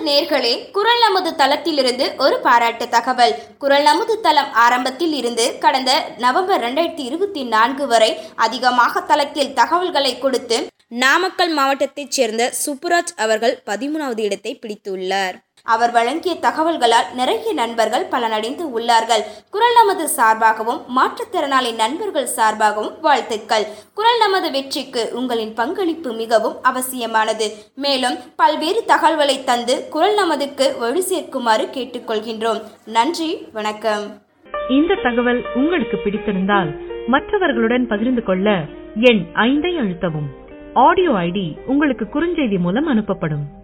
நேர்களே, குரல் நமது தளத்திலிருந்து ஒரு பாராட்டு தகவல். குரல் நமது தளம் ஆரம்பத்தில் இருந்து கடந்த நவம்பர் 2024 வரை அதிகமாக தளத்தில் தகவல்களை கொடுத்து நாமக்கல் மாவட்டத்தைச் சேர்ந்த சுப்புராஜ் அவர்கள் 13வது இடத்தை பிடித்துள்ளார். அவர் வழங்கிய தகவல்களால் நிறைய நண்பர்கள் பலனடைந்து உள்ளார்கள். குரல் நமது சார்பாகவும் மாற்றுத்திறனாளி நண்பர்கள் சார்பாகவும் வாழ்த்துக்கள். குரல் நமது வெற்றிக்கு உங்களின் பங்களிப்பு மிகவும் அவசியமானது. மேலும் பல்வேறு தகவல்களை தந்து குரல் நமதுக்கு வலு சேர்க்குமாறு கேட்டுக்கொள்கின்றோம். நன்றி, வணக்கம். இந்த தகவல் உங்களுக்கு பிடித்திருந்தால் மற்றவர்களுடன் பகிர்ந்து கொள்ள எண் 5 அழுத்தவும். ஆடியோ ஐடி உங்களுக்கு குறுஞ்செய்தி மூலம் அனுப்பப்படும்.